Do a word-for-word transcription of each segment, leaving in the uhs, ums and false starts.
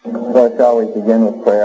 So shall we begin with prayer?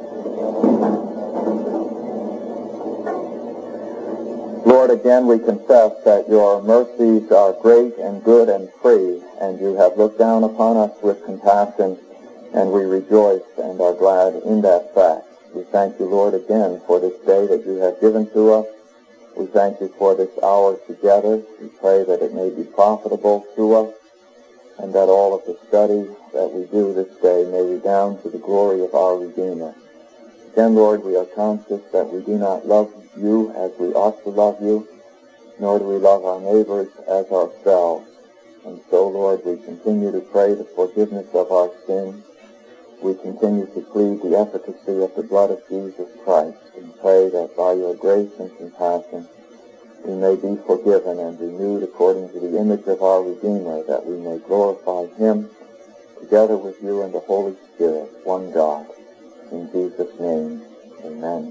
Lord, again we confess that your mercies are great and good and free, and you have looked down upon us with compassion, and we rejoice and are glad in that fact. We thank you, Lord, again for this day that you have given to us. We thank you for this hour together. We pray that it may be profitable to us, and that all of the study that we do this day may redound to the glory of our Redeemer. Again, Lord, we are conscious that we do not love you as we ought to love you, nor do we love our neighbors as ourselves. And so, Lord, we continue to pray the forgiveness of our sins. We continue to plead the efficacy of the blood of Jesus Christ, and pray that by your grace and compassion we may be forgiven and renewed according to the image of our Redeemer, that we may glorify him together with you and the Holy Spirit, one God. In Jesus' name, amen.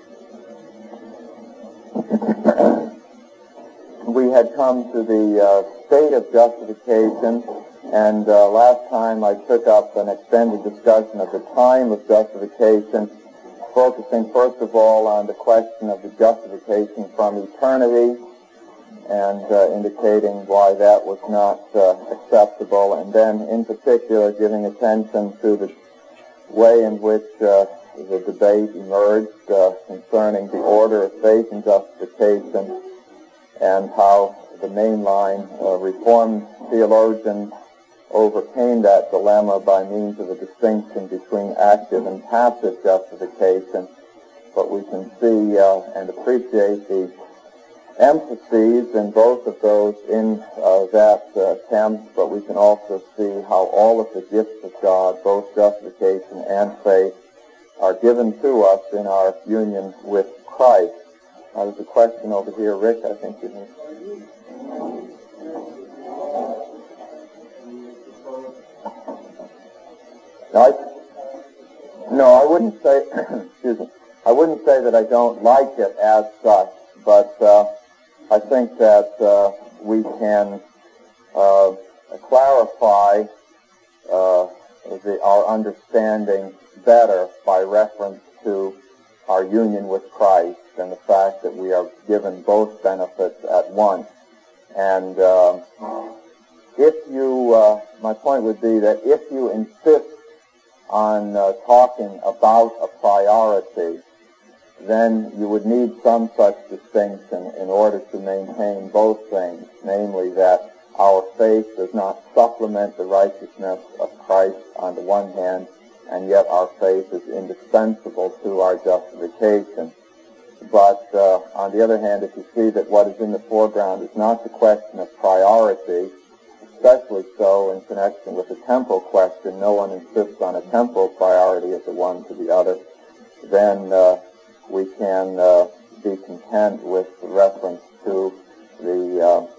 We had come to the uh, state of justification, and uh, last time I took up an extended discussion of the time of justification, focusing first of all on the question of the justification from eternity, and uh, indicating why that was not uh, acceptable, and then in particular giving attention to the way in which uh, the debate emerged uh, concerning the order of faith and justification, and how the mainline uh, Reformed theologians overcame that dilemma by means of a distinction between active and passive justification. But we can see uh, and appreciate the emphases in both of those in uh, that uh, attempt, but we can also see how all of the gifts of God, both justification and faith, are given to us in our union with Christ. Now, there's a question over here. Rick, I think you have. No, I, no, I wouldn't say, excuse me, I wouldn't say that I don't like it as such, but uh, I think that uh, we can uh, clarify uh, the, our understanding better by reference to our union with Christ and the fact that we are given both benefits at once. And uh, if you, uh, my point would be that if you insist on uh, talking about a priority, then you would need some such distinction in order to maintain both things, namely that our faith does not supplement the righteousness of Christ on the one hand, and yet our faith is indispensable to our justification. But uh, on the other hand, if you see that what is in the foreground is not the question of priority, especially so in connection with the temporal question, no one insists on a temporal priority as the one to the other, then uh, we can uh, be content with reference to the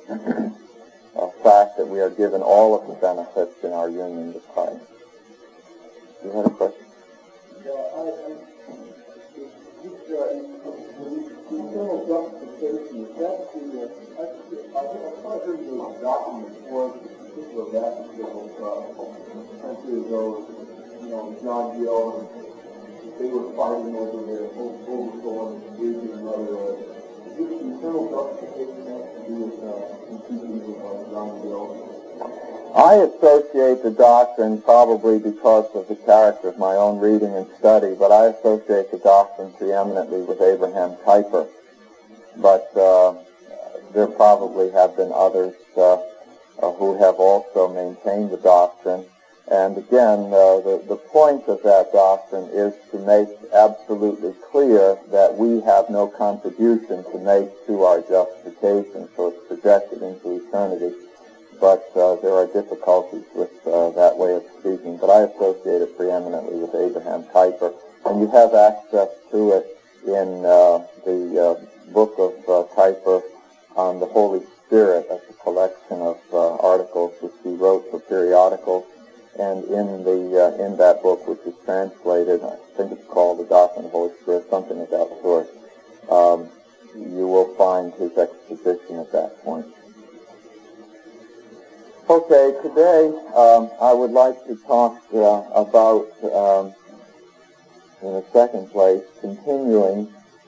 uh, uh, fact that we are given all of the benefits in our union with Christ. You had a question? Yeah, I, I, this, uh, eternal justification, is that the, uh, I, I've probably heard those documents before, particular Baptist uh, century ago, you know, John Gill, they were fighting over their overthrow and engaging another. Uh, is this eternal justification has to do with uh, competing with uh, John Gill? I associate the doctrine probably because of the character of my own reading and study, but I associate the doctrine preeminently with Abraham Kuyper. But uh, there probably have been others uh, uh, who have also maintained the doctrine. And again, uh, the, the point of that doctrine is to make absolutely clear that we have no contribution to make to our justification, so it's projected into eternity. But uh, there are difficulties with uh, that way of speaking. But I associate it preeminently with Abraham Kuyper. And you have access to it in uh, the uh, book of uh, Kuyper on the Holy Spirit. That's a collection of uh, articles which he wrote for periodicals. And in the uh, in that book, which is translated, I think it's called The Doctrine of the Holy Spirit, something of that sort, um, you will find his exposition at that point. Okay, today um, I would like to talk uh, about, um, in the second place, continuing,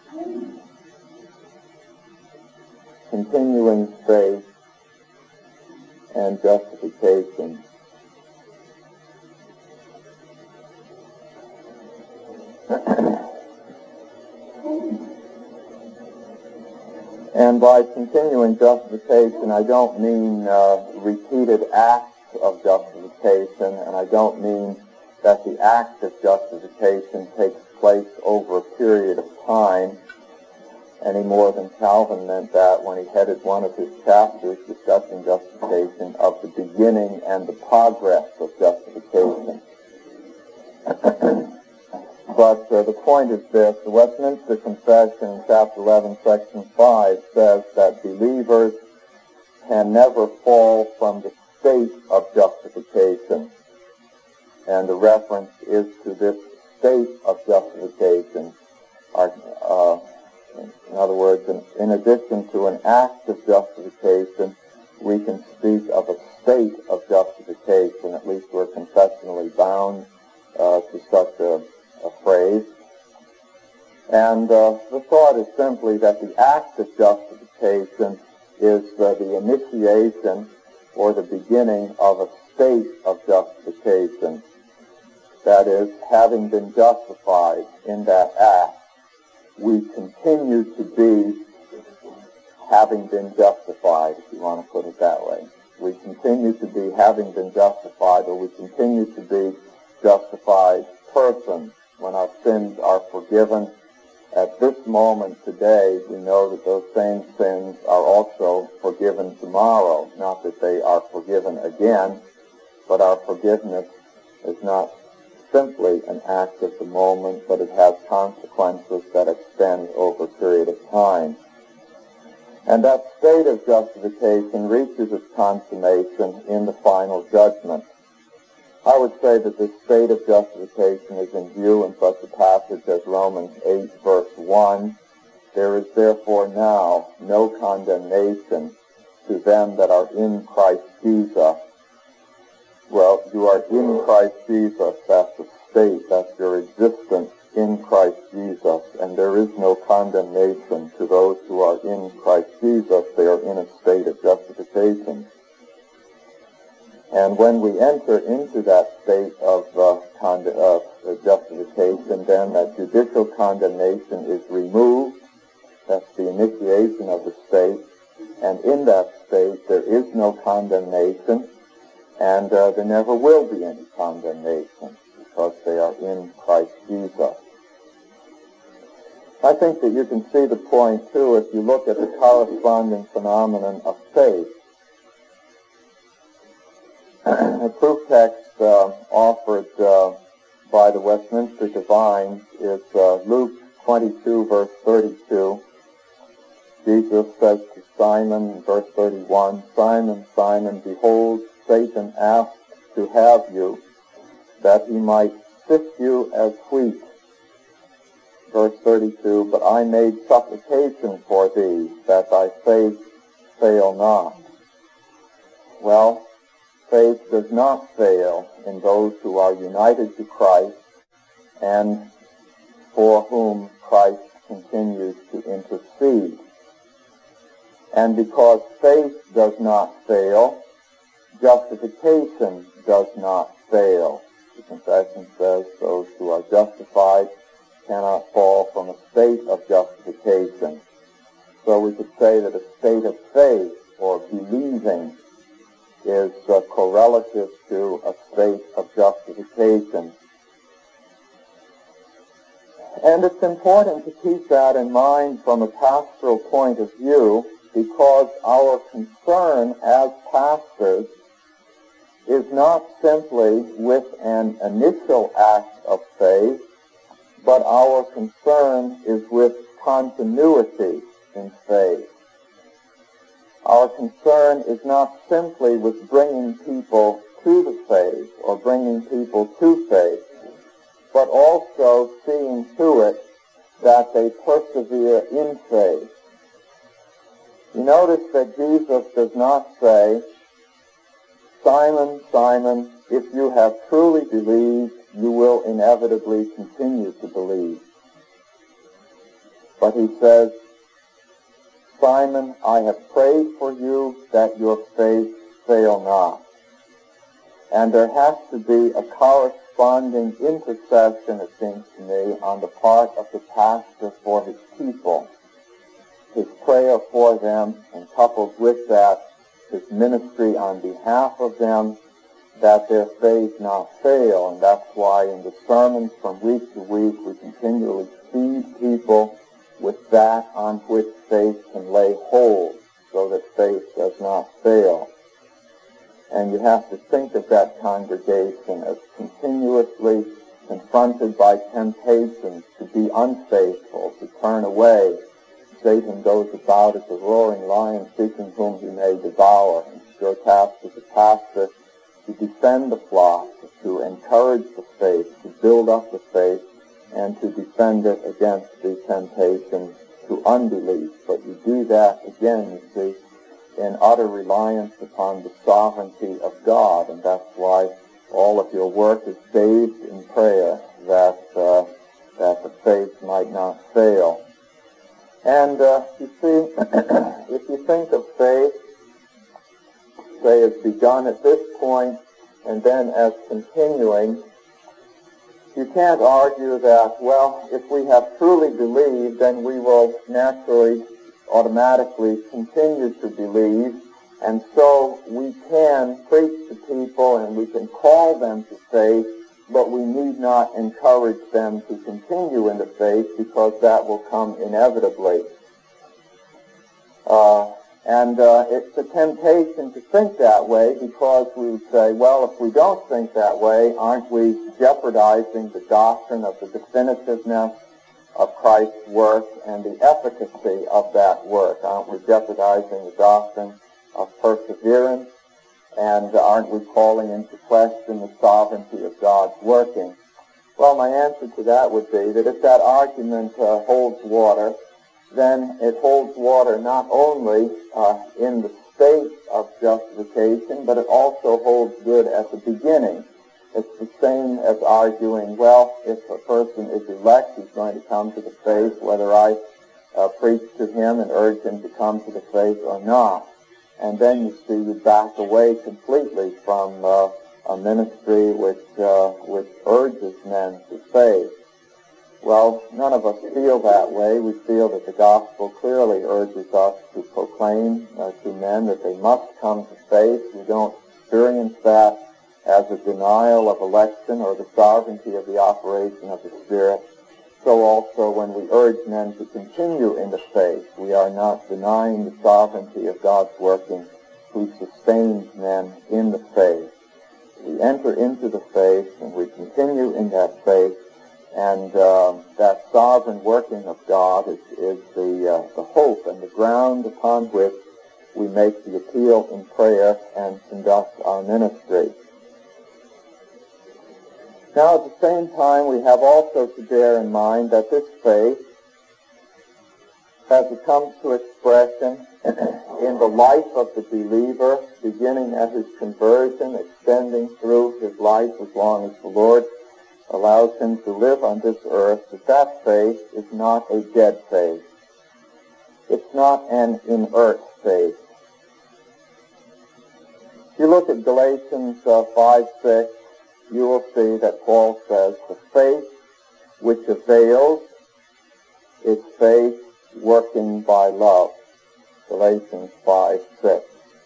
continuing faith and justification. And by continuing justification, I don't mean uh, repeated acts of justification, and I don't mean that the act of justification takes place over a period of time any more than Calvin meant that when he headed one of his chapters discussing justification of the beginning and the progress of justification. But uh, the point is this: the Westminster Confession in chapter eleven, section five says that believers can never fall from the state of justification. And the reference is to this state of justification. Our, uh, in other words, in, in addition to an act of justification, we can speak of a state of justification. At least we're confessionally bound uh, to such a a phrase. And uh, the thought is simply that the act of justification is uh, the initiation or the beginning of a state of justification. That is, having been justified in that act, we continue to be having been justified, if you want to put it that way. We continue to be having been justified, or we continue to be justified persons. When our sins are forgiven at this moment today, we know that those same sins are also forgiven tomorrow. Not that they are forgiven again, but our forgiveness is not simply an act at the moment, but it has consequences that extend over a period of time. And that state of justification reaches its consummation in the final judgment. I would say that this state of justification is in view in such a passage as Romans eight, verse one. There is therefore now no condemnation to them that are in Christ Jesus. Well, you are in Christ Jesus. That's the state. That's your existence in Christ Jesus. And there is no condemnation to those who are in Christ Jesus. They are in a state of justification. And when we enter into that state of uh, con- uh, justification, then that judicial condemnation is removed. That's the initiation of the state. And in that state, there is no condemnation, and uh, there never will be any condemnation, because they are in Christ Jesus. I think that you can see the point, too, if you look at the corresponding phenomenon of faith. The proof text uh, offered uh, by the Westminster Divines is uh, Luke twenty-two, verse thirty-two. Jesus says to Simon in verse thirty-one, "Simon, Simon, behold, Satan asked to have you, that he might sift you as wheat." Verse thirty-two, "But I made supplication for thee, that thy faith fail not." Well, faith does not fail in those who are united to Christ and for whom Christ continues to intercede. And because faith does not fail, justification does not fail. The confession says those who are justified cannot fall from a state of justification. So we could say that a state of faith or believing is uh, correlative to a state of justification. And it's important to keep that in mind from a pastoral point of view, because our concern as pastors is not simply with an initial act of faith, but our concern is with continuity in faith. Our concern is not simply with bringing people to the faith or bringing people to faith, but also seeing to it that they persevere in faith. You notice that Jesus does not say, Simon, Simon, if you have truly believed, you will inevitably continue to believe. But he says, Simon, I have prayed for you that your faith fail not. And there has to be a corresponding intercession, it seems to me, on the part of the pastor for his people. His prayer for them, and coupled with that, his ministry on behalf of them, that their faith not fail. And that's why in the sermons from week to week we continually feed people with that on which faith can lay hold, so that faith does not fail. And you have to think of that congregation as continuously confronted by temptations to be unfaithful, to turn away. Satan goes about as a roaring lion seeking whom he may devour. And it's your task as a pastor to defend the flock, to encourage the faith, to build up the faith, and to defend it against the temptation to unbelief. But you do that, again, you see, in utter reliance upon the sovereignty of God, and that's why all of your work is bathed in prayer, that uh, that the faith might not fail. And uh, you see, if you think of faith, say, as begun at this point and then as continuing, you can't argue that, well, if we have truly believed, then we will naturally, automatically continue to believe, and so we can preach to people and we can call them to faith, but we need not encourage them to continue in the faith, because that will come inevitably. Uh, and uh, it's a temptation to think that way, because we would say, well, if we don't think that way, aren't we jeopardizing the doctrine of the definitiveness of Christ's work and the efficacy of that work? Aren't we jeopardizing the doctrine of perseverance? And aren't we calling into question the sovereignty of God's working? Well, my answer to that would be that if that argument uh, holds water, then it holds water not only uh, in the state of justification, but it also holds good at the beginning. It's the same as arguing, well, if a person is elect, he's going to come to the faith, whether I uh, preach to him and urge him to come to the faith or not. And then you see you back away completely from uh, a ministry which uh, which urges men to faith. Well, none of us feel that way. We feel that the gospel clearly urges us to proclaim uh, to men that they must come to faith. We don't experience that as a denial of election or the sovereignty of the operation of the Spirit. So also when we urge men to continue in the faith, we are not denying the sovereignty of God's working, who sustains men in the faith. We enter into the faith and we continue in that faith, and uh, that sovereign working of God is, is the, uh, the hope and the ground upon which we make the appeal in prayer and conduct our ministry. Now, at the same time, we have also to bear in mind that this faith, as it comes to expression in the life of the believer, beginning at his conversion, extending through his life as long as the Lord allows him to live on this earth, that that faith is not a dead faith. It's not an inert faith. If you look at Galatians uh, five six, you will see that Paul says, the faith which avails is faith working by love. Galatians five six.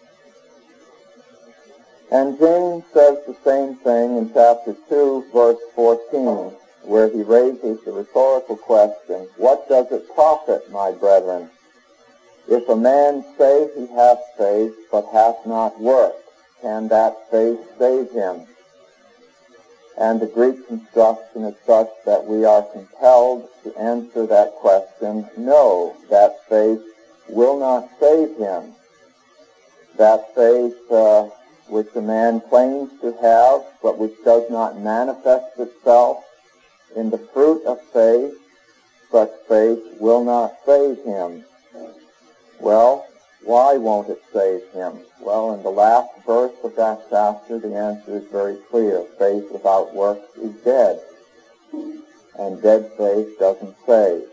And James says the same thing in chapter two, verse fourteen, where he raises the rhetorical question, what does it profit, my brethren, if a man say he hath faith, but hath not works? Can that faith save him? And the Greek construction is such that we are compelled to answer that question, no, that faith will not save him. That faith uh, which a man claims to have, but which does not manifest itself in the fruit of faith, such faith will not save him. Well, Why won't it save him? Well, in the last verse of that chapter, the answer is very clear. Faith without works is dead, and dead faith doesn't save.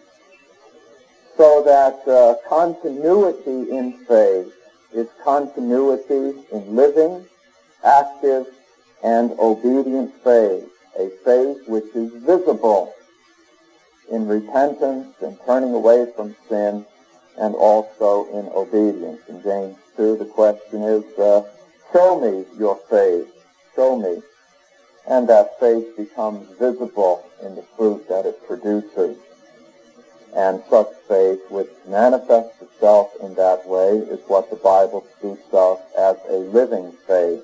So that uh, continuity in faith is continuity in living, active, and obedient faith, a faith which is visible in repentance and turning away from sin, and also in obedience. In James two, the question is, uh, show me your faith, show me. And that faith becomes visible in the fruit that it produces. And such faith, which manifests itself in that way, is what the Bible speaks of as a living faith.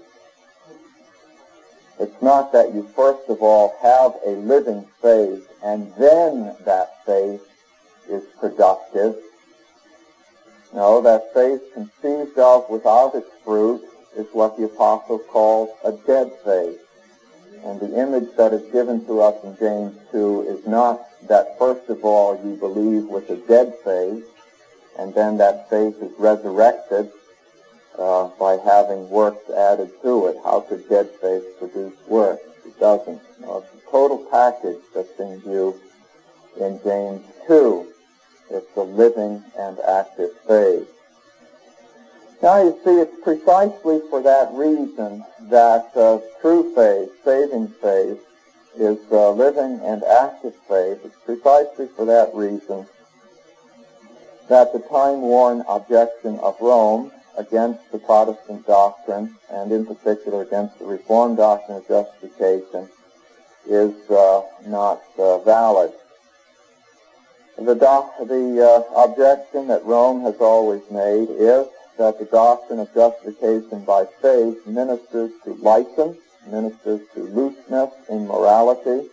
It's not that you first of all have a living faith and then that faith is productive. No, that faith conceived of without its fruit is what the apostle calls a dead faith. And the image that is given to us in James two is not that first of all you believe with a dead faith, and then that faith is resurrected uh, by having works added to it. How could dead faith produce works? It doesn't. No, it's a total package that's in view in James two. It's a living and active faith. Now you see, it's precisely for that reason that uh, true faith, saving faith, is uh, living and active faith. It's precisely for that reason that the time-worn objection of Rome against the Protestant doctrine, and in particular against the Reformed doctrine of justification, is uh, not uh, valid. The, doc- the uh, objection that Rome has always made is that the doctrine of justification by faith ministers to license, ministers to looseness in morality.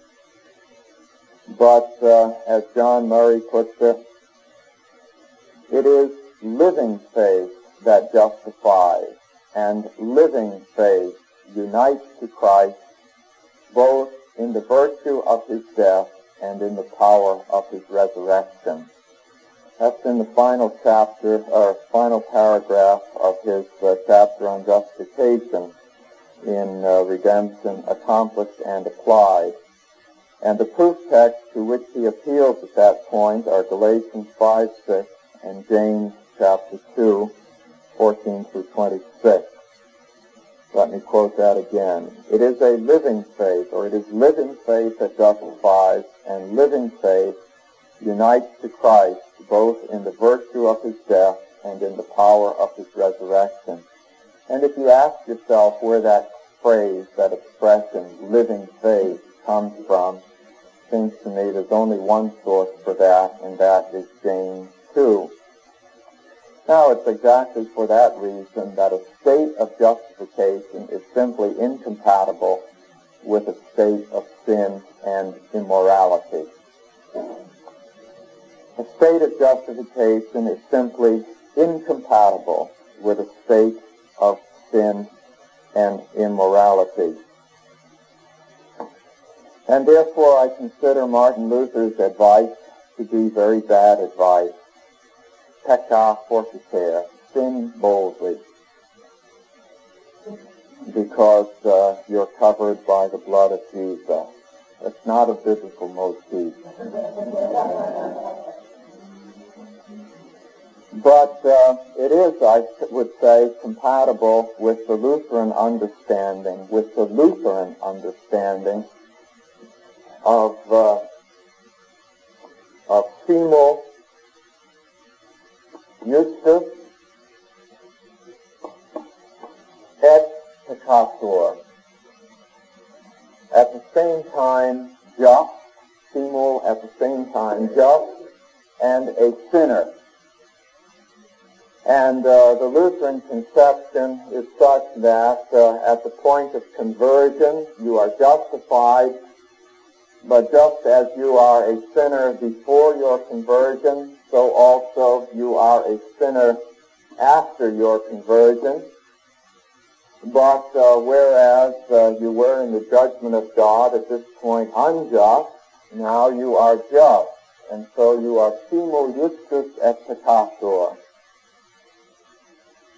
But uh, as John Murray puts it, it is living faith that justifies, and living faith unites to Christ both in the virtue of his death and in the power of his resurrection. That's in the final chapter, or final paragraph of his uh, chapter on justification in uh, Redemption Accomplished and Applied. And the proof text to which he appeals at that point are Galatians five six and James chapter two, fourteen through twenty-six. Let me quote that again. It is a living faith, or it is living faith that justifies, and living faith unites to Christ both in the virtue of his death and in the power of his resurrection. And if you ask yourself where that phrase, that expression, living faith, comes from, it seems to me there's only one source for that, and that is James two. Now, it's exactly for that reason that a state of justification is simply incompatible with a state of sin and immorality. A state of justification is simply incompatible with a state of sin and immorality. And therefore I consider Martin Luther's advice to be very bad advice. Pecca fortiter, sin boldly, because uh, you're covered by the blood of Jesus. That's not a biblical motif. But uh, it is, I would say, compatible with the Lutheran understanding, with the Lutheran understanding of uh, of simul justus et peccator. At the same time, just, simul, at the same time, just, and a sinner. And uh, the Lutheran conception is such that uh, at the point of conversion, you are justified, but just as you are a sinner before your conversion, so also you are a sinner after your conversion. But uh, whereas uh, you were in the judgment of God at this point unjust, now you are just. And so you are simul justus et peccator.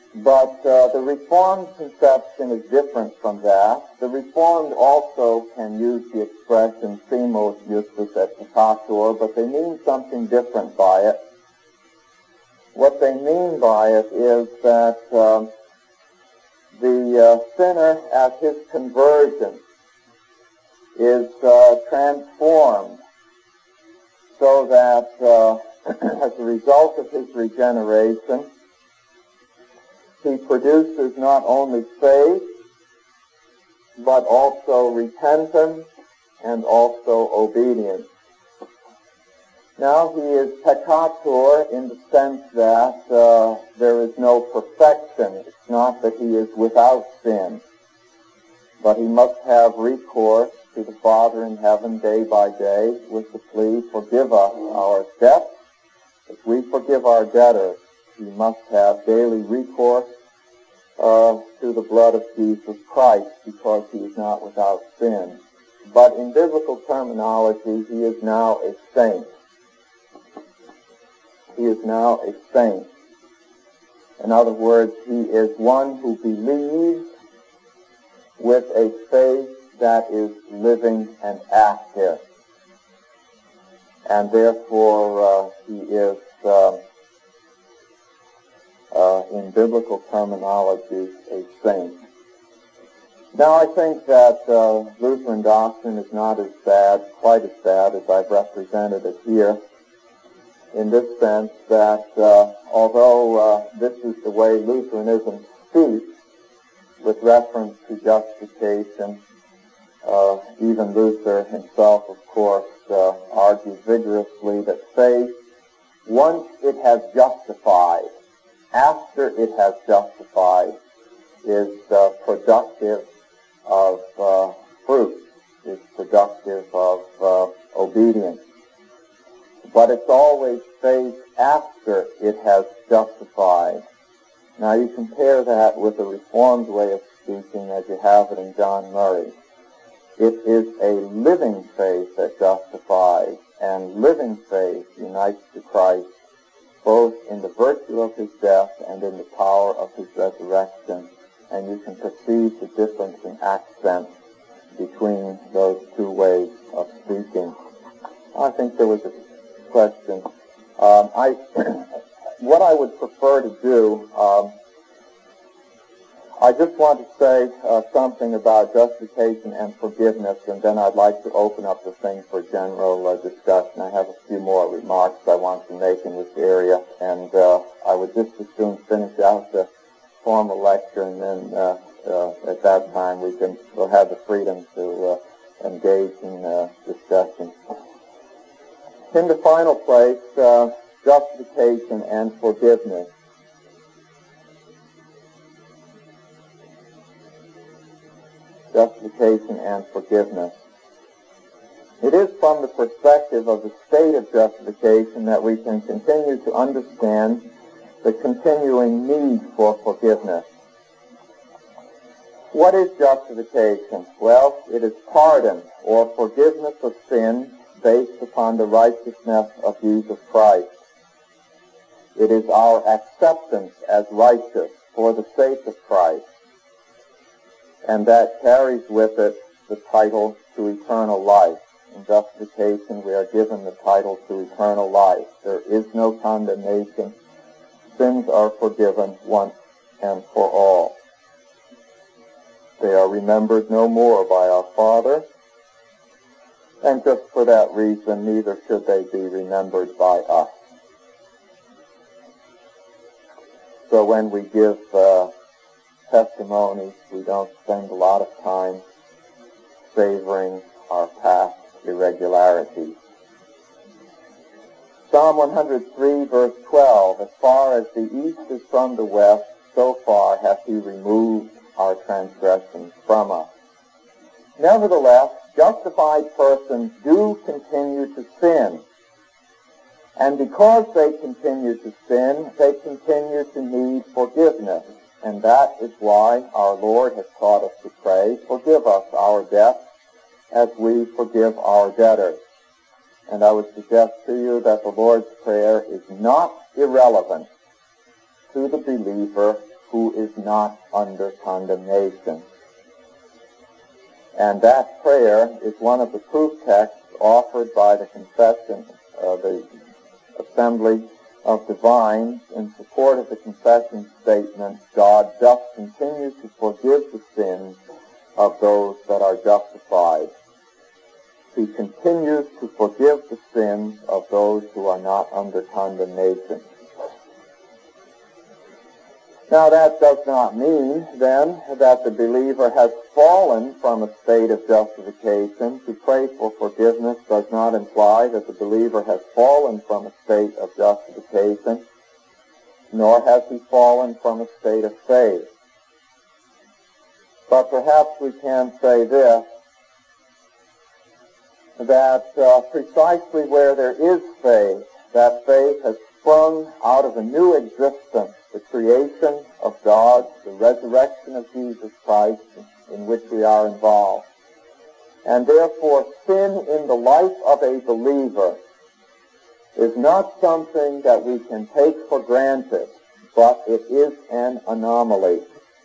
But uh, the Reformed conception is different from that. The Reformed also can use the expression primos justus et peccator, but they mean something different by it. What they mean by it is that um, the uh, sinner at his conversion is uh, transformed so that uh, as a result of his regeneration, he produces not only faith, but also repentance and also obedience. Now he is peccator in the sense that uh, there is no perfection. It's not that he is without sin, but he must have recourse to the Father in heaven day by day with the plea, forgive us our debts. If we forgive our debtors, he must have daily recourse uh, to the blood of Jesus Christ because he is not without sin. But in biblical terminology, he is now a saint. He is now a saint. In other words, he is one who believes with a faith that is living and active. And therefore, uh, he is, uh, uh, in biblical terminology, a saint. Now, I think that uh, Lutheran doctrine is not as bad, quite as bad as I've represented it here, in this sense that uh, although uh, this is the way Lutheranism speaks with reference to justification, uh, even Luther himself, of course, uh, argues vigorously that faith, once it has justified, after it has justified, is uh, productive of uh, fruit, is productive of uh, obedience. But it's always faith after it has justified. Now you compare that with the Reformed way of speaking as you have it in John Murray. It is a living faith that justifies, and living faith unites to Christ both in the virtue of his death and in the power of his resurrection. And you can perceive the difference in accent between those two ways of speaking. I think there was a question. Um, I, what I would prefer to do, um, I just want to say uh, something about justification and forgiveness, and then I'd like to open up the thing for general uh, discussion. I have a few more remarks I want to make in this area, and uh, I would just as soon finish out the formal lecture, and then uh, uh, at that time we can we'll have the freedom to uh, engage in uh, discussion. In the final place, uh, justification and forgiveness. Justification and forgiveness. It is from the perspective of the state of justification that we can continue to understand the continuing need for forgiveness. What is justification? Well, it is pardon or forgiveness of sin based upon the righteousness of Jesus Christ. It is our acceptance as righteous for the sake of Christ. And that carries with it the title to eternal life. In justification, we are given the title to eternal life. There is no condemnation. Sins are forgiven once and for all. They are remembered no more by our Father, and just for that reason, neither should they be remembered by us. So when we give uh, testimonies, we don't spend a lot of time savoring our past irregularities. Psalm one hundred three, verse twelve, as far as the east is from the west, so far hath he removed our transgressions from us. Nevertheless, justified persons do continue to sin. And because they continue to sin, they continue to need forgiveness. And that is why our Lord has taught us to pray, forgive us our debts as we forgive our debtors. And I would suggest to you that the Lord's Prayer is not irrelevant to the believer who is not under condemnation. And that prayer is one of the proof texts offered by the confession, uh, the Assembly of Divines in support of the confession statement, God doth continue to forgive the sins of those that are justified. He continues to forgive the sins of those who are not under condemnation. Now that does not mean, then, that the believer has fallen from a state of justification. To pray for forgiveness does not imply that the believer has fallen from a state of justification, nor has he fallen from a state of faith. But perhaps we can say this, that uh, precisely where there is faith, that faith has sprung out of a new existence, the creation of God, the resurrection of Jesus Christ, in which we are involved. And therefore, sin in the life of a believer is not something that we can take for granted, but it is an anomaly.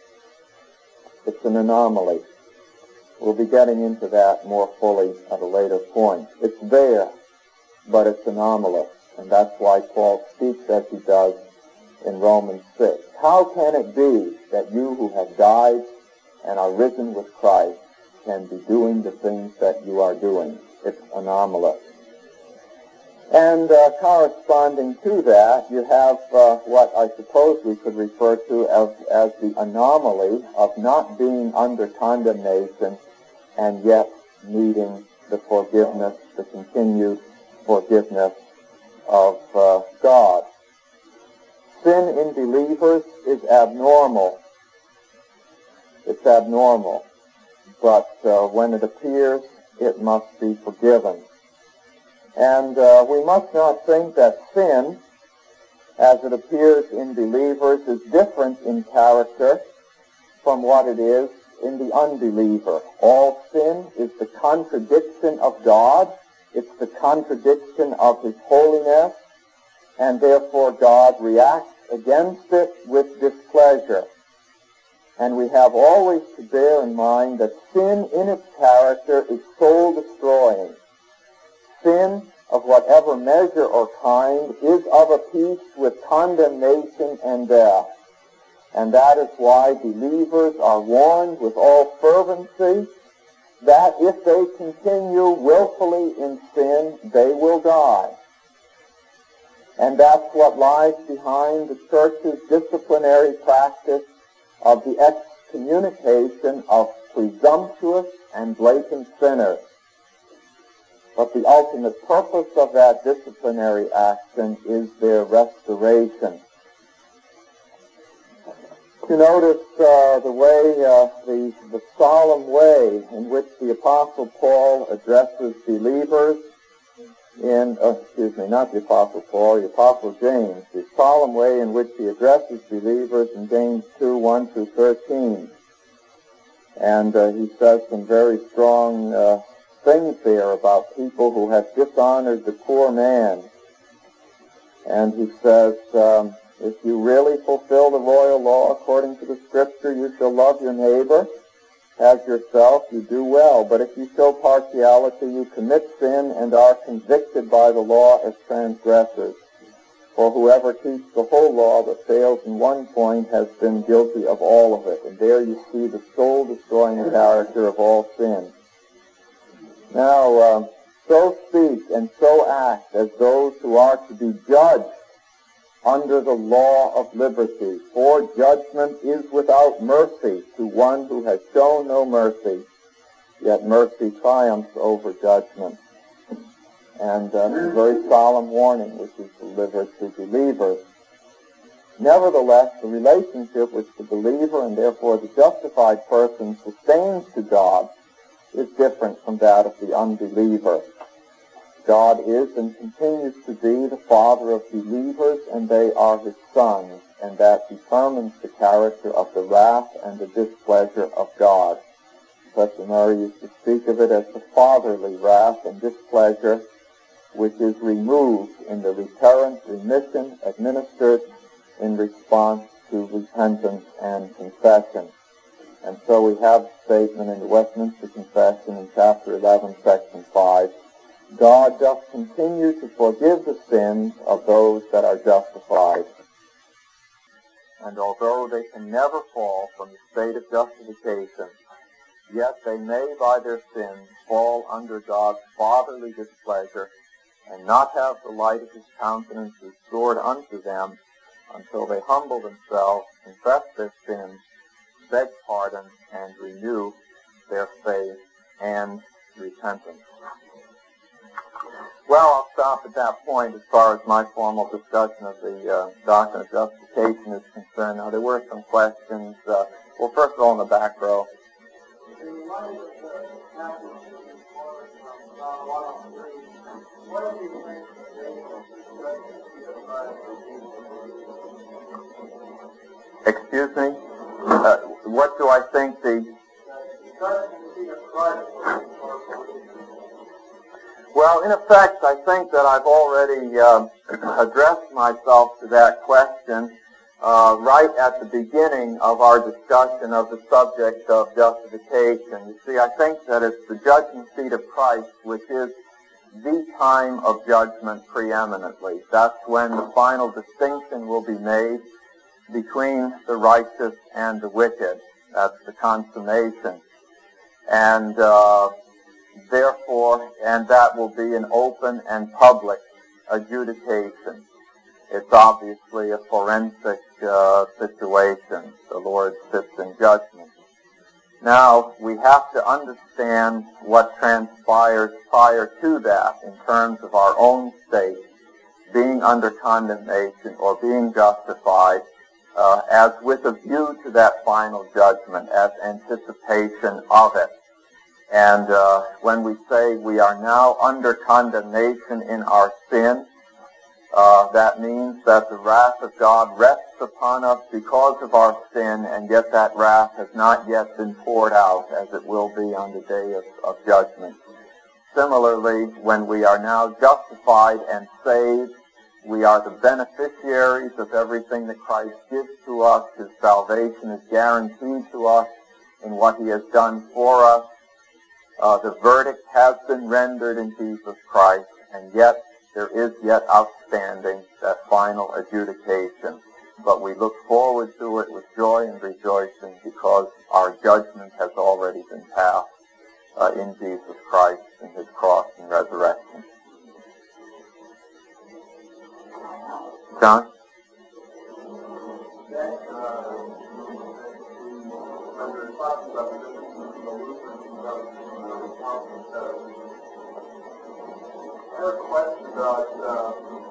It's an anomaly. We'll be getting into that more fully at a later point. It's there, but it's anomalous. And that's why Paul speaks as he does in Romans six. How can it be that you who have died and are risen with Christ can be doing the things that you are doing? It's anomalous. And uh, corresponding to that, you have uh, what I suppose we could refer to as, as the anomaly of not being under condemnation and yet needing the forgiveness, the continued forgiveness of uh, God. Sin in believers is abnormal. It's abnormal. But uh, when it appears, it must be forgiven. And uh, we must not think that sin, as it appears in believers, is different in character from what it is in the unbeliever. All sin is the contradiction of God. It's the contradiction of His holiness, and therefore God reacts against it with displeasure. And we have always to bear in mind that sin in its character is soul-destroying. Sin of whatever measure or kind is of a piece with condemnation and death. And that is why believers are warned with all fervency that if they continue willfully in sin, they will die. And that's what lies behind the church's disciplinary practice of the excommunication of presumptuous and blatant sinners. But the ultimate purpose of that disciplinary action is their restoration. To notice uh, the way, uh, the, the solemn way in which the Apostle Paul addresses believers in, uh, excuse me, not the Apostle Paul, the Apostle James, the solemn way in which he addresses believers in James two, one through thirteen. And uh, he says some very strong uh, things there about people who have dishonored the poor man. And he says, um, if you really fulfill the royal law according to the Scripture, you shall love your neighbor as yourself, you do well. But if you show partiality, you commit sin and are convicted by the law as transgressors. For whoever keeps the whole law but fails in one point has been guilty of all of it. And there you see the soul-destroying character of all sin. Now, uh, so speak and so act as those who are to be judged under the law of liberty. For judgment is without mercy to one who has shown no mercy, yet mercy triumphs over judgment. And uh, a very solemn warning which is delivered to believers. Nevertheless, the relationship which the believer and therefore the justified person sustains to God is different from that of the unbeliever. God is and continues to be the Father of believers, and they are His sons, and that determines the character of the wrath and the displeasure of God. Professor Murray used to speak of it as the fatherly wrath and displeasure, which is removed in the recurrent remission administered in response to repentance and confession. And so we have a statement in the Westminster Confession in chapter eleven, section five, God doth continue to forgive the sins of those that are justified. And although they can never fall from the state of justification, yet they may by their sins fall under God's fatherly displeasure and not have the light of his countenance restored unto them until they humble themselves, confess their sins, beg pardon, and renew their faith and repentance. Well, I'll stop at that point as far as my formal discussion of the uh, doctrine of justification is concerned. Now, there were some questions. Uh, well, first of all, in the back row. In light of the passage from John one three, what do you think the Excuse me? Uh, what do I think the... Well, in effect, I think that I've already uh, addressed myself to that question uh, right at the beginning of our discussion of the subject of justification. You see, I think that it's the judgment seat of Christ which is the time of judgment preeminently. That's when the final distinction will be made between the righteous and the wicked. That's the consummation. And uh, therefore, and that will be an open and public adjudication. It's obviously a forensic uh, situation. The Lord sits in judgment. Now, we have to understand what transpires prior to that in terms of our own state, being under condemnation or being justified, uh, as with a view to that final judgment, as anticipation of it. And uh, when we say we are now under condemnation in our sin, uh, that means that the wrath of God rests upon us because of our sin, and yet that wrath has not yet been poured out, as it will be on the day of, of judgment. Similarly, when we are now justified and saved, we are the beneficiaries of everything that Christ gives to us. His salvation is guaranteed to us in what he has done for us. Uh, the verdict has been rendered in Jesus Christ, and yet there is yet outstanding that final adjudication. But we look forward to it with joy and rejoicing because our judgment has already been passed uh, in Jesus Christ in his cross and resurrection. John? I have a question about, uh,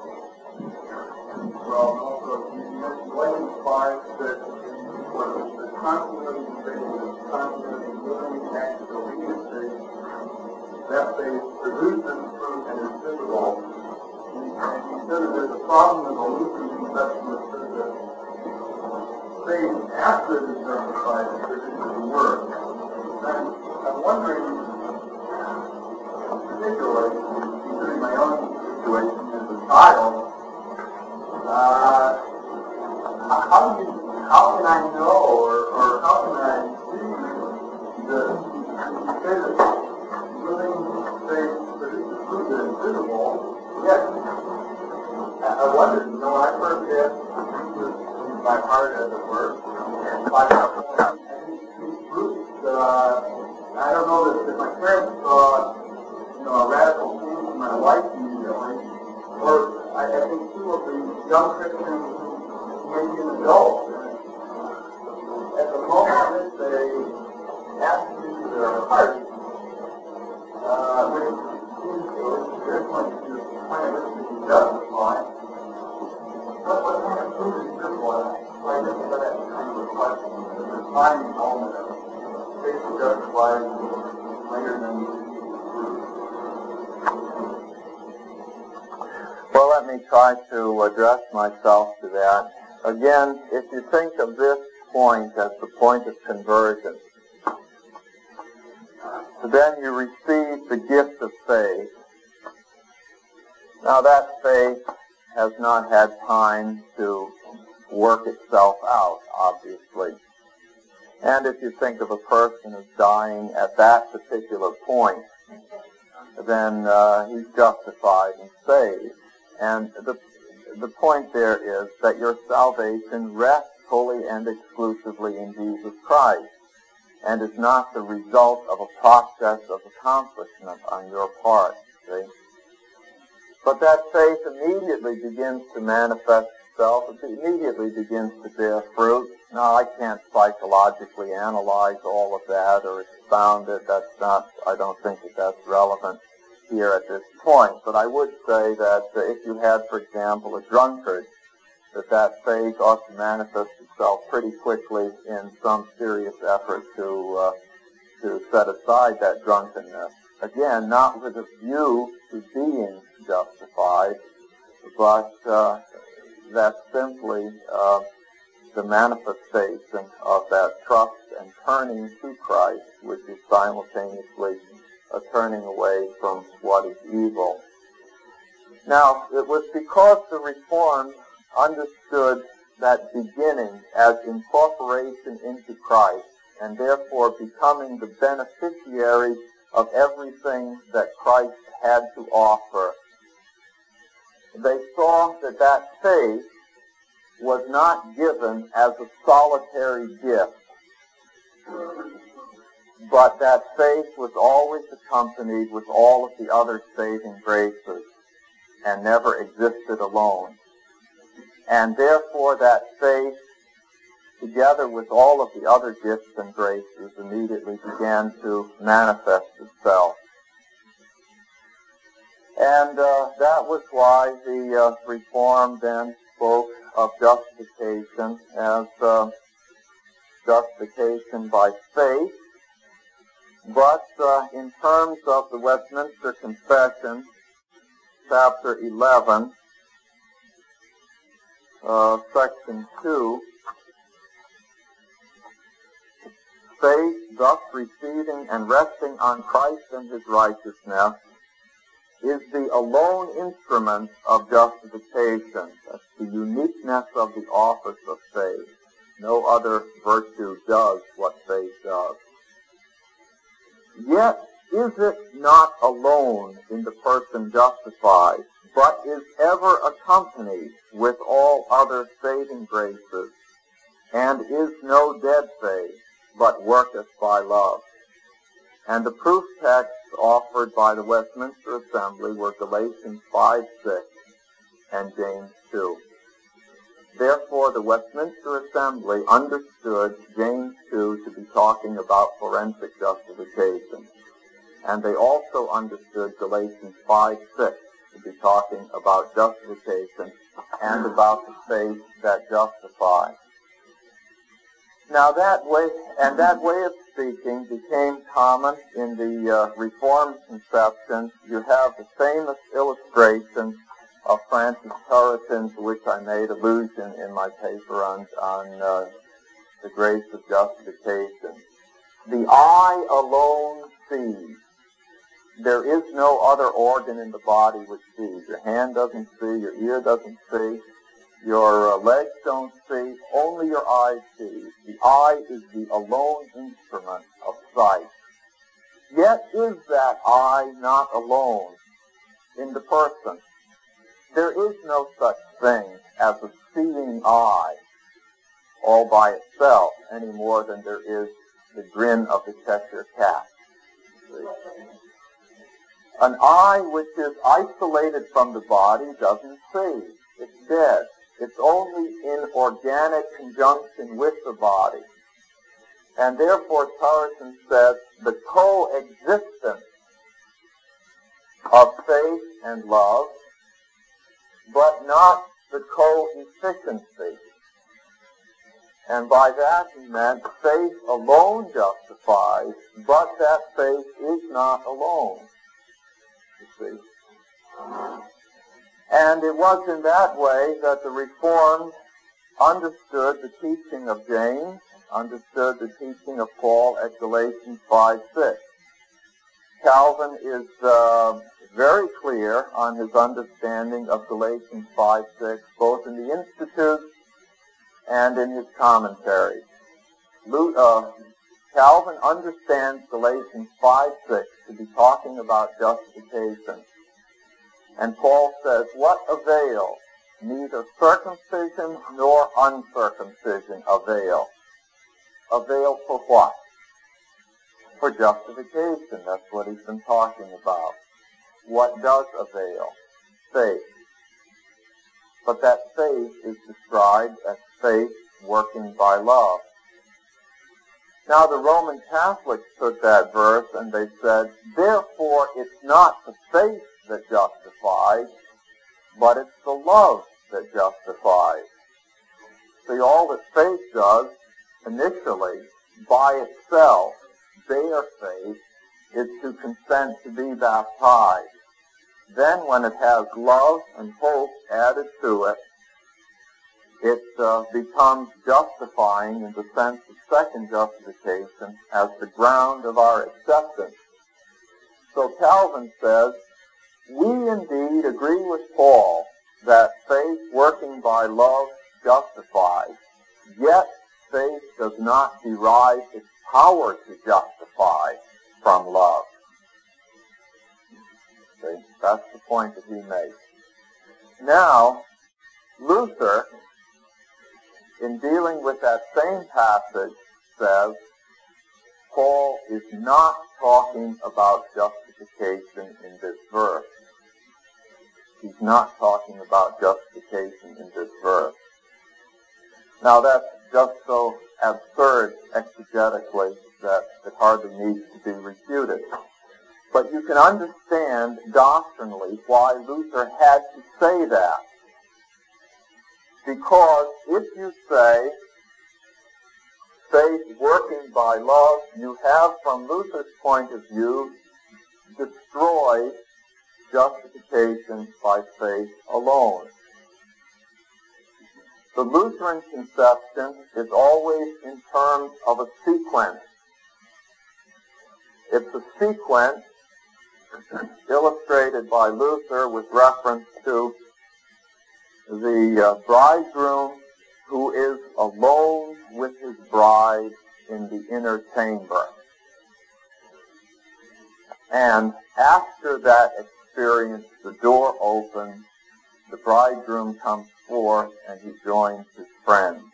well, also, you mentioned Galatians five, that the constantly faith is constantly living active obedience faith. That faith produces fruit and is visible. And he said that there's a problem in the Lutheran confession that says that faith after it is justified produces the word. And I'm wondering, particularly, considering my own situation as a child, uh, how do you, how can I know, or, or how can I see that you say that living faith produces fruit that is visible? Yes. I, I wondered, you know, when I first had Jesus in my heart, as it were, and by my these fruits, uh, I don't know that if my parents saw, you know, a radical change in my life immediately, or I, I think too of the young Christians who may be an adult. At the moment that they ask into their heart, uh, which seems to, at this point, to the point at which to be justified, what, what kind of fruit is this one? So I guess that that's kind of a question. The defining moment of faith justified later than Well, let me try to address myself to that. Again, if you think of this point as the point of conversion, then you receive the gift of faith. Now that faith has not had time to work itself out, obviously. And if you think of a person who's dying at that particular point, then uh, he's justified and saved. And the the point there is that your salvation rests fully and exclusively in Jesus Christ, and is not the result of a process of accomplishment on your part. See? But that faith immediately begins to manifest itself. It immediately begins to bear fruit. Now, I can't psychologically analyze all of that or expound it. That's not, I don't think that that's relevant here at this point. But I would say that uh, if you had, for example, a drunkard, that that faith ought to manifest itself pretty quickly in some serious effort to uh, to set aside that drunkenness. Again, not with a view to being justified, but uh, that's simply uh, the manifestation of that trust and turning to Christ, which is simultaneously a turning away from what is evil. Now, it was because the Reformed understood that beginning as incorporation into Christ, and therefore becoming the beneficiary of everything that Christ had to offer. They saw that that faith was not given as a solitary gift, but that faith was always accompanied with all of the other saving graces and never existed alone. And therefore that faith, together with all of the other gifts and graces, immediately began to manifest itself. And uh, that was why the uh, Reformed then spoke of justification as uh, justification by faith. But uh, in terms of the Westminster Confession, chapter eleven, uh, section two, faith, thus receiving and resting on Christ and his righteousness, is the alone instrument of justification. That's the uniqueness of the office of faith. No other virtue does what faith does. Yet is it not alone in the person justified, but is ever accompanied with all other saving graces, and is no dead faith, but worketh by love. And the proof texts offered by the Westminster Assembly were Galatians five six and James two. Therefore, the Westminster Assembly understood James two to be talking about forensic justification. And they also understood Galatians five six to be talking about justification and about the faith that justifies. Now that way, and that way of speaking became common in the uh, Reformed conception. You have the famous illustration of Francis Turretin, to which I made allusion in my paper on, on uh, the grace of justification. The eye alone sees. There is no other organ in the body which sees. Your hand doesn't see, your ear doesn't see, your uh, legs don't see, only your eye sees. The eye is the alone instrument of sight. Yet is that eye not alone in the person? There is no such thing as a seeing eye all by itself, any more than there is the grin of the Cheshire Cat. See? An eye which is isolated from the body doesn't see. It's dead. It's only in organic conjunction with the body. And therefore, Turretin says the coexistence of faith and love, but not the co-efficiency. And by that he meant faith alone justifies, but that faith is not alone. You see? And it was in that way that the Reformed understood the teaching of James, understood the teaching of Paul at Galatians five six. Calvin is uh, very clear on his understanding of Galatians five six, both in the Institutes and in his commentary. Lu- uh, Calvin understands Galatians five six to be talking about justification. And Paul says, what avail? Neither circumcision nor uncircumcision avail. Avail for what? For justification. That's what he's been talking about. What does avail? Faith. But that faith is described as faith working by love. Now the Roman Catholics took that verse and they said, therefore it's not the faith that justifies, but it's the love that justifies. See, all that faith does initially, by itself, bare faith, is to consent to be baptized. Then when it has love and hope added to it, it uh, becomes justifying in the sense of second justification as the ground of our acceptance. So Calvin says, we indeed agree with Paul that faith working by love justifies, yet faith does not derive its power to justify from love. See, that's the point that he makes. Now, Luther, in dealing with that same passage, says Paul is not talking about justification in this verse. He's not talking about justification in this verse. Now that's just so absurd exegetically that it hardly needs to be refuted. But you can understand doctrinally why Luther had to say that. Because if you say faith working by love, you have, from Luther's point of view, destroyed justification by faith alone. The Lutheran conception is always in terms of a sequence. It's a sequence illustrated by Luther with reference to the uh, bridegroom who is alone with his bride in the inner chamber. And after that experience, the door opens, the bridegroom comes forth, and he joins his friends.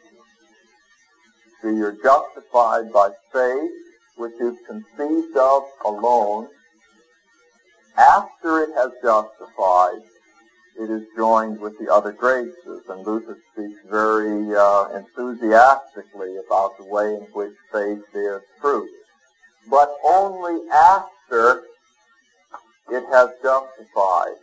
So you're justified by faith, which is conceived of alone. After it has justified, it is joined with the other graces, and Luther speaks very uh, enthusiastically about the way in which faith bears fruit. But only after it has justified.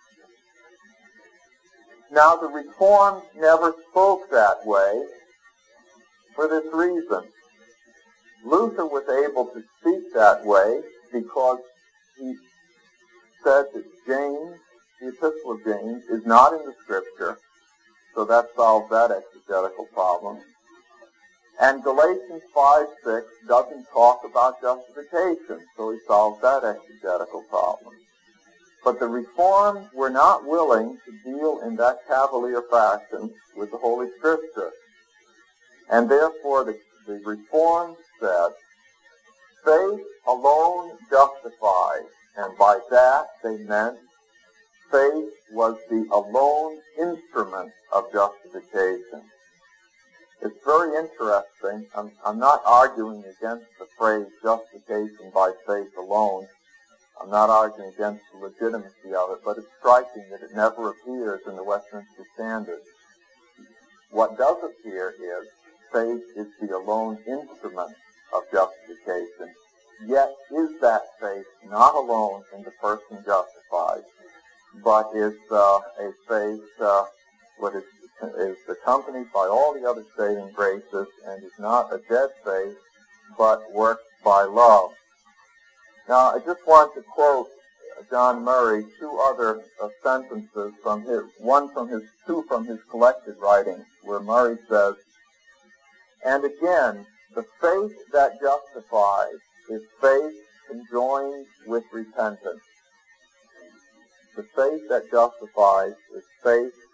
Now, the Reformed never spoke that way for this reason. Luther was able to speak that way because he said that James, the Epistle of James, is not in the Scripture, so that solves that exegetical problem. And Galatians five six doesn't talk about justification, so he solves that exegetical problem. But the Reformed were not willing to deal in that cavalier fashion with the Holy Scripture. And therefore the, the Reformed said, faith alone justifies. And by that they meant faith was the alone instrument of justification. It's very interesting. I'm, I'm not arguing against the phrase justification by faith alone. I'm not arguing against the legitimacy of it, but it's striking that it never appears in the Westminster Standard. What does appear is faith is the alone instrument of justification. Yet is that faith not alone in the person justified, but is uh, a faith uh, what is, is accompanied by all the other saving graces and is not a dead faith, but works by love. Now, I just want to quote John Murray two other uh, sentences from his, one from his, two from his collected writings, where Murray says, and again, the faith that justifies is faith conjoined with repentance. The faith that justifies is faith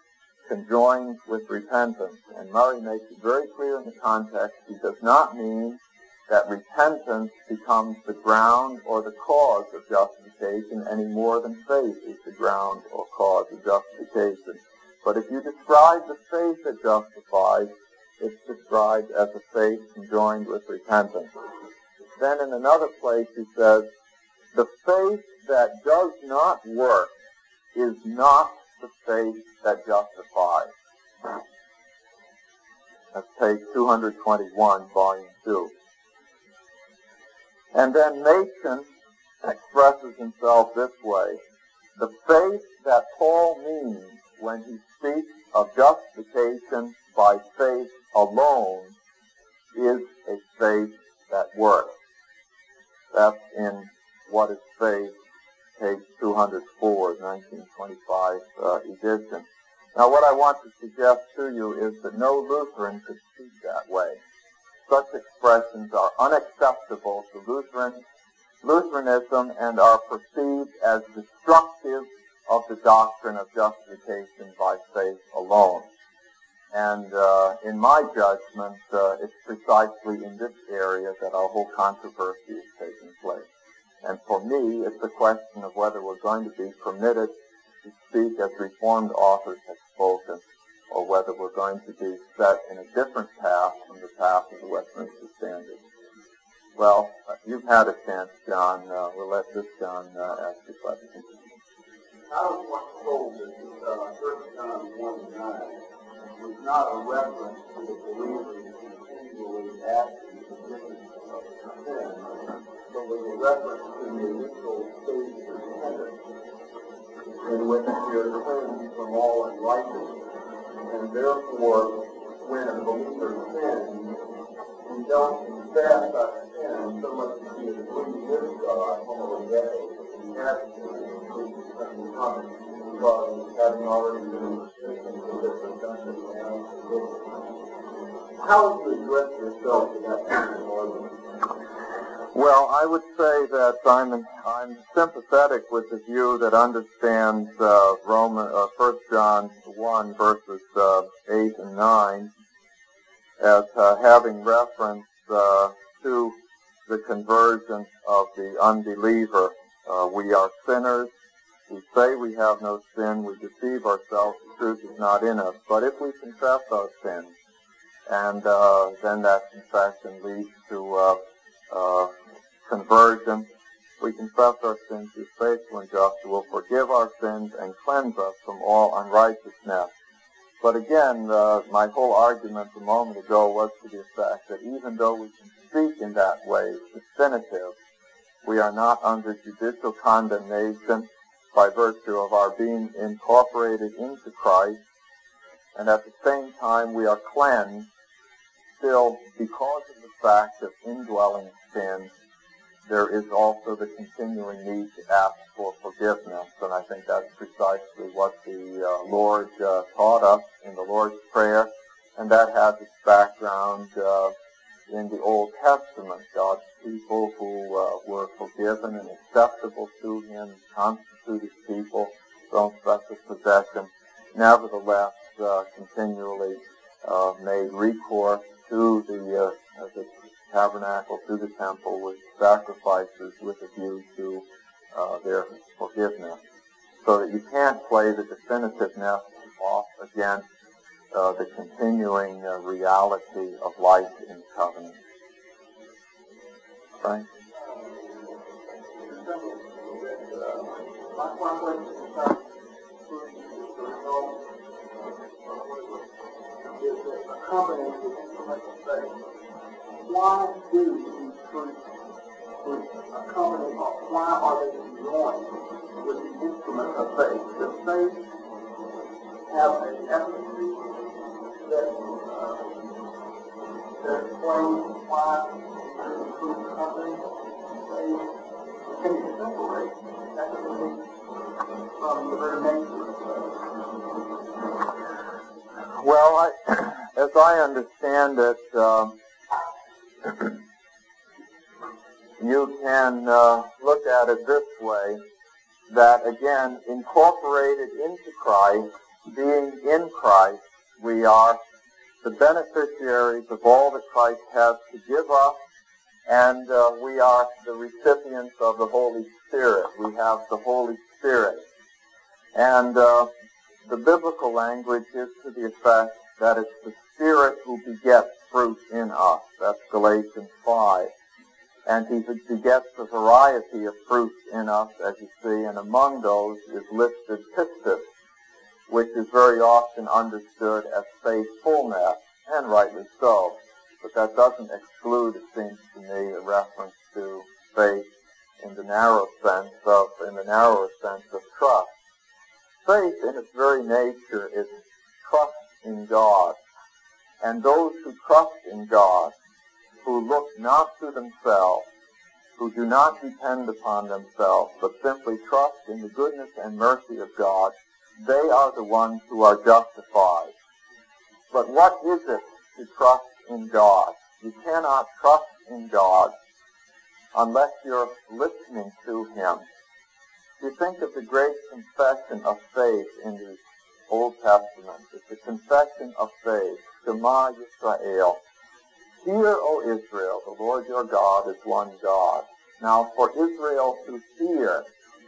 conjoined with repentance. And Murray makes it very clear in the context he does not mean that repentance becomes the ground or the cause of justification any more than faith is the ground or cause of justification. But if you describe the faith that justifies, it's described as a faith conjoined with repentance. Then in another place he says, the faith that does not work is not the faith that justifies. That's page two hundred twenty-one, volume two. And then Machen expresses himself this way. The faith that Paul means when he speaks of justification by faith alone is a faith that works. That's in What is Faith, page two hundred four, nineteen twenty-five uh, edition. Now what I want to suggest to you is that no Lutheran could speak that way. Such expressions are unacceptable to Lutheran, Lutheranism and are perceived as destructive of the doctrine of justification by faith alone. And uh, in my judgment, uh, it's precisely in this area that our whole controversy is taking place. And for me, it's a question of whether we're going to be permitted to speak as Reformed authors have spoken, or whether we're going to be set in a different path from the path of the Westminster Standard. Well, uh, you've had a chance, John. Uh, we'll let this John uh, ask the question. I was once told that uh, First John one nine was not a reference to the believers continually asking forgiveness of sin, but was a reference to the initial stage of repentance, in which we are cleansed from all unrighteousness. And therefore, when a believer sins, we don't confess our sin so much as he is pleased with God, homologetics. He has to become because having already been consistent with this redundant and how would you address yourself to that kind of argument? Well, I would say that I'm I'm sympathetic with the view that understands uh, Roman uh, First John one verses uh, eight and nine as uh, having reference uh, to the conversion of the unbeliever. Uh, we are sinners. We say we have no sin. We deceive ourselves. The truth is not in us. But if we confess our sins, and uh, then that confession leads to uh, uh, conversion, we confess our sins. He's faithful and just, who will forgive our sins and cleanse us from all unrighteousness. But again, uh, my whole argument a moment ago was to the effect that even though we can speak in that way, definitive, we are not under judicial condemnation by virtue of our being incorporated into Christ, and at the same time we are cleansed still because of the fact of indwelling sin. There is also the continuing need to ask for forgiveness, and I think that's precisely what the uh, Lord uh, taught us in the Lord's Prayer, and that has its background uh, in the Old Testament. God's people who uh, were forgiven and acceptable to Him, constituted people, thrown special possession, nevertheless uh, continually uh, made recourse to the, uh, the tabernacle, to the temple with sacrifices with a view to uh, their forgiveness. So that you can't play the definitiveness off against uh, the continuing uh, reality of life in covenant. Right? Why do these truths accompany, why are they joined with the instrument of faith? Does faith have an efficacy that, uh, that explains why these truths accompany faith? Can you separate efficacy from the very nature of faith? Well, I, as I understand it, uh, you can uh, look at it this way, that again, incorporated into Christ, being in Christ, we are the beneficiaries of all that Christ has to give us, and uh, we are the recipients of the Holy Spirit. We have the Holy Spirit. And uh, the biblical language is to the effect that it's the Spirit who begets fruit in us. That's Galatians five. And he begets a variety of fruits in us, as you see, and among those is listed pistis, which is very often understood as faithfulness, and rightly so. But that doesn't exclude, it seems to me, a reference to faith in the narrow sense of, in the narrower sense of trust. Faith in its very nature is trust in God. And those who trust in God, who look not to themselves, who do not depend upon themselves, but simply trust in the goodness and mercy of God, they are the ones who are justified. But what is it to trust in God? You cannot trust in God unless you're listening to Him. You think of the great confession of faith in the Old Testament. It's a confession of faith. Shema Yisrael. Hear, O Israel, the Lord your God is one God. Now, for Israel to hear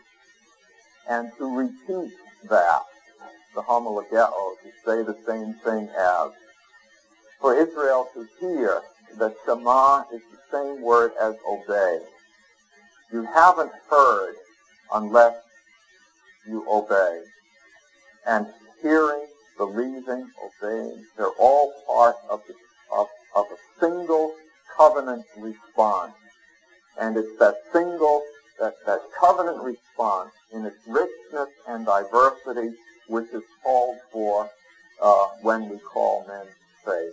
and to repeat that, the homologeo, to say the same thing as, for Israel to hear, the Shema is the same word as obey. You haven't heard unless you obey. And hearing, believing, obeying, they're all part of, the, of, of a single covenant response. And it's that single, that, that covenant response in its richness and diversity which is called for uh, when we call men to faith.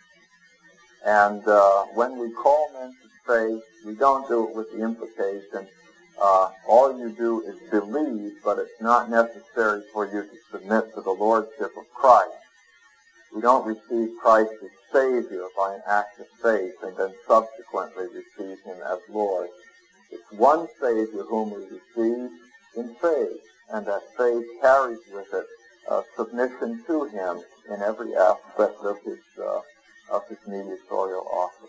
And uh, when we call men to faith, we don't do it with the implication, uh, all you do is believe, but it's not necessary for you to submit to the lordship of Christ. We don't receive Christ as Savior by an act of faith and then subsequently receive Him as Lord. It's one Savior whom we receive in faith, and that faith carries with it uh, submission to Him in every aspect of His uh, of His mediatorial office.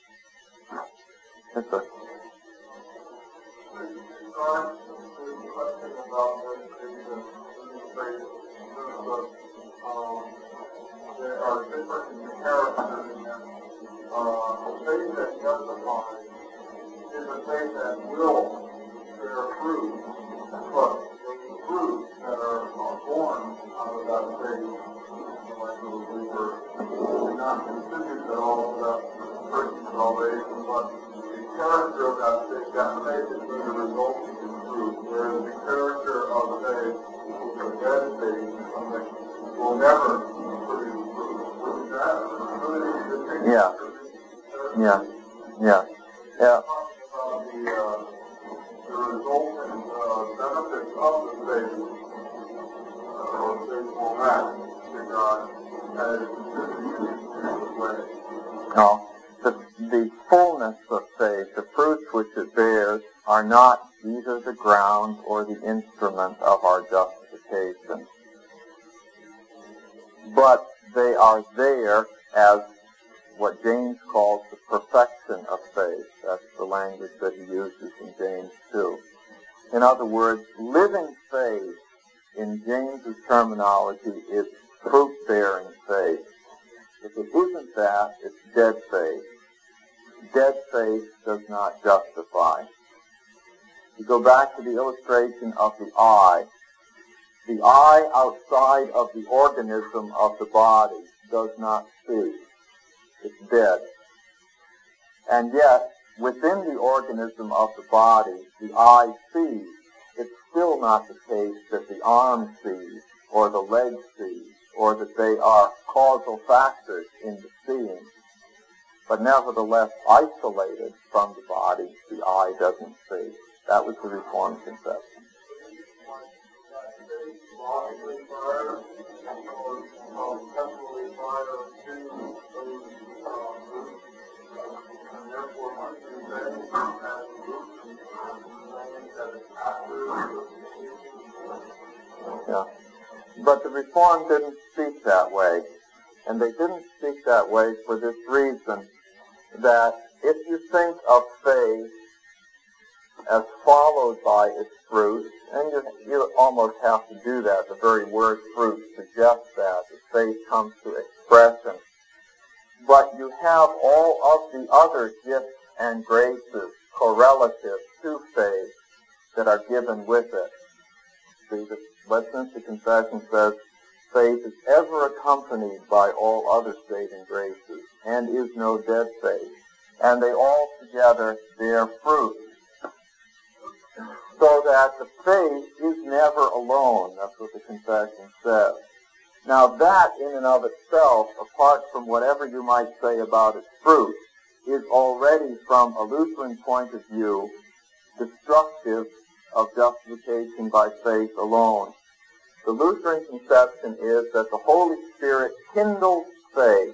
Yes, sir. There are different characters in them. Uh, the faith that justifies is a faith that will bear fruit, but the fruits that are, are born out of that faith, like the believer, do not contribute at all to that person's salvation, but the character of that faith, that faith is going to result in fruit, whereas the character of the faith, which is a dead faith, something will never produce fruit. Is that really the picture? Yeah. Yeah. Yeah. Yeah. About the, uh, the resultant uh, benefits of the faith, uh, or faithful act to God as contributed in this way. No. The, the fullness of faith, the fruits which it bears, are not either the ground or the instrument of our justification. But they are there as what James calls the perfection of faith. That's the language that he uses in James two. In other words, living faith, in James's terminology, is fruit-bearing faith. If it isn't that, it's dead faith. Dead faith does not justify. You go back to the illustration of the eye. The eye outside of the organism of the body does not see. It's dead. And yet, within the organism of the body, the eye sees. It's still not the case that the arm sees, or the leg sees, or that they are causal factors in the seeing. But nevertheless, isolated from the body, the eye doesn't see. That was the Reformed conception. Yeah. But the Reformed didn't speak that way. And they didn't speak that way for this reason, that if you think of faith as followed by its fruit, and you, you almost have to do that, the very word fruit suggests that, that faith comes to expression. But you have all of the other gifts and graces correlative to faith that are given with it. See, the Westminster Confession says, faith is ever accompanied by all other saving graces, and is no dead faith. And they all together bear fruit. So that the faith is never alone. That's what the Confession says. Now that, in and of itself, apart from whatever you might say about its fruit, is already, from a Lutheran point of view, destructive of justification by faith alone. The Lutheran conception is that the Holy Spirit kindles faith.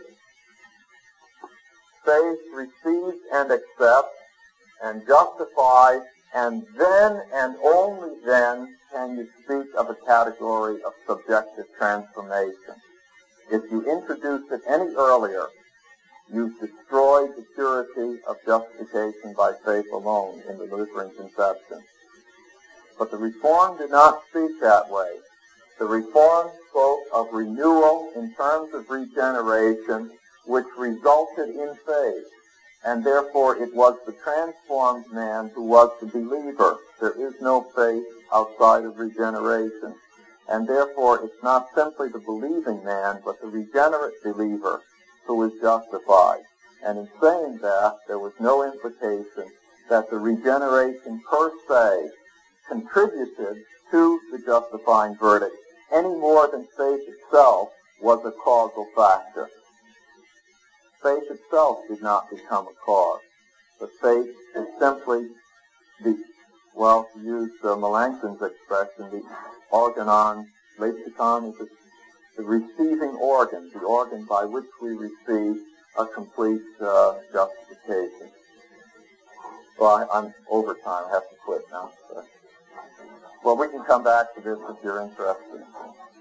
Faith receives and accepts and justifies, and then and only then can you speak of a category of subjective transformation. If you introduce it any earlier, you've destroyed the purity of justification by faith alone in the Lutheran conception. But the Reformed did not speak that way. The Reformed spoke of renewal in terms of regeneration, which resulted in faith. And therefore it was the transformed man who was the believer. There is no faith outside of regeneration. And therefore it's not simply the believing man, but the regenerate believer who is justified. And in saying that, there was no implication that the regeneration per se contributed to the justifying verdict any more than faith itself was a causal factor. Faith itself did not become a cause, but faith is simply the, well, to use uh, Melanchthon's expression, the organon, lexicon, is the, the receiving organ, the organ by which we receive a complete uh, justification. Well, I, I'm over time. I have to quit now. So. Well, we can come back to this if you're interested.